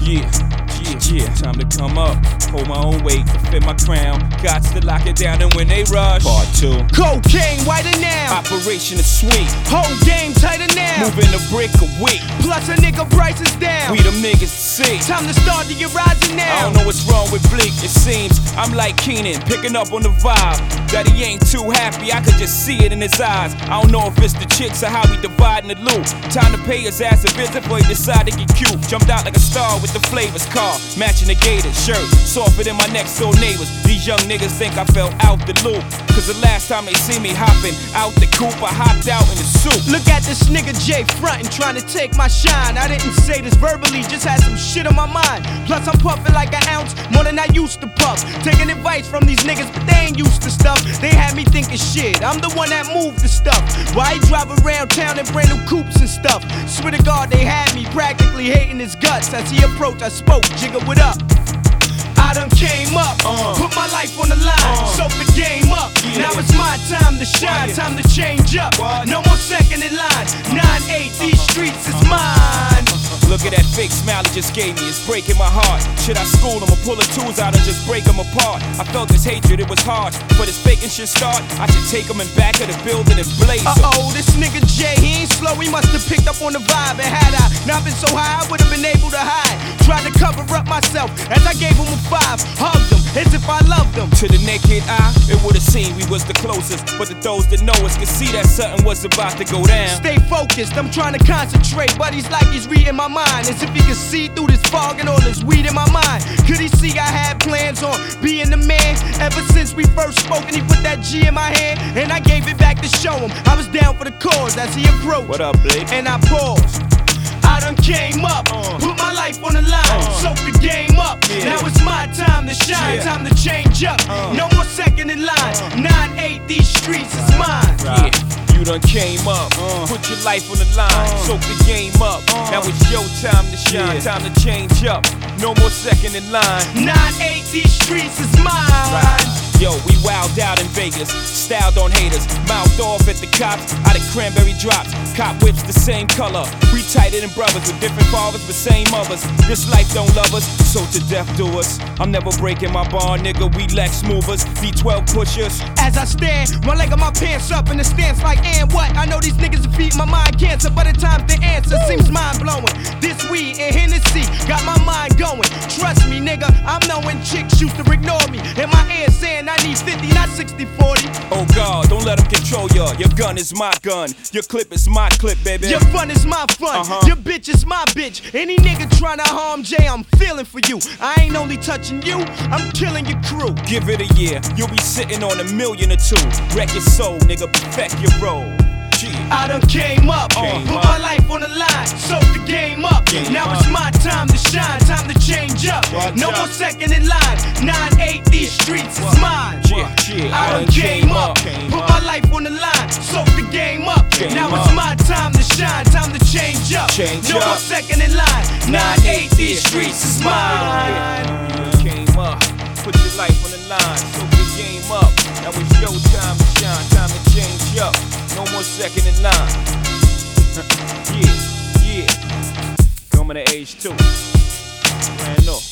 Time to come up, hold my own weight, fit my crown. Got to lock it down, and when they rush, part 2. Cocaine whiter now, Operation is sweet, whole game tighter now. moving a brick a week. Plus a nigga price is down. We them niggas to see. Time to start to get rising now. I don't know what's wrong with Bleak. It seems I'm like Keenan, picking up on the vibe that he ain't too happy. I could just see it in his eyes. I don't know if it's the chicks or how we dividing the loot. Time to pay his ass a visit before he decide to get cute. Jumped out like a star with the flavors car, matching the gator shirt, softer than my next door neighbors. These young niggas think I fell out the loop, cause the last time they see me hopping out the coop, I hopped out in the soup. Look at this nigga Jay frontin', trying to take my shine. I didn't say this verbally, just had some shit on my mind. Plus I'm puffin' like an ounce more than I used to puff. Taking advice from these niggas, but they ain't used to stuff. They had me thinking shit, I'm the one that moved the stuff. Why he drive around town in brand new coupes and stuff? Swear to God they had me practically hating his guts. As he approached I spoke, Jigga what up? I done came up, put my life on the line, soak the game up. Now it's my time to shine, time to change up. No more second in line, 9-8, these streets is mine. Look at that fake smile he just gave me, it's breaking my heart. Should I school him or pull the tools out and just break him apart? I felt this hatred, it was hard, but this faking shit start. I should take him in back of the building and blaze him. This nigga Jay, he ain't slow, he must have picked up on the vibe. And had I not been so high, I would have been able to hide. Tried to cover up myself as I gave him a 5, hugged him as if I loved him. To the naked eye, it would've seemed we was the closest, but the those that know us could see that something was about to go down. Stay focused, I'm trying to concentrate, but he's like he's reading my mind, as if he could see through this fog and all this weed in my mind. Could he see I had plans on being the man? Ever since we first spoke and he put that G in my hand, and I gave it back to show him I was down for the cause as he approached. What up, Blake? And I paused. I done came up, put my life on the line, soak the game up. Now it's my time to shine, time to change up. No more second in line, 9-8, these streets is mine. You done came up, put your life on the line, soak the game up. Now it's your time to shine, time to change up. No more second in line, 9-8, these streets is mine. Yo, we wowed out in Vegas, styled on haters, mouthed off at the cops, out of cranberry drops. Cop whips the same color, we tighter than brothers with different fathers but same mothers. This life don't love us, so to death do us. I'm never breaking my bar, nigga, we Lex movers, V12 pushers. As I stand, one leg of my pants up in the stance like, and what? I know these niggas are feeding my mind cancer, but at times the answer seems mind-blowing. This weed and Hennessy got my mind going. Trust me, nigga, I'm knowing chicks used to ignore me. In my ear saying I need 50, not 60-40. Oh God, don't let them control ya. Your gun is my gun, your clip is my clip, baby. Your fun is my fun, your bitch is my bitch. Any nigga tryna harm Jay, I'm feeling for you. I ain't only touching you, I'm killing your crew. Give it a year, you'll be sitting on $1 million or 2. Wreck your soul, nigga, perfect your role. I done came up, put my life on the line, soak the game up. Now it's my time to shine, time to change up. No more second in line, 9-8, these streets is mine. I done came up, put my life on the line, soak the game up. Now it's my time to shine, time to change up. No more second in line, 9-8, these streets is mine. Came up, put your life on the line, soak the game up. Now it's your time to shine, time to change up. No more second in line. Yeah. Coming to age 2. Brand new.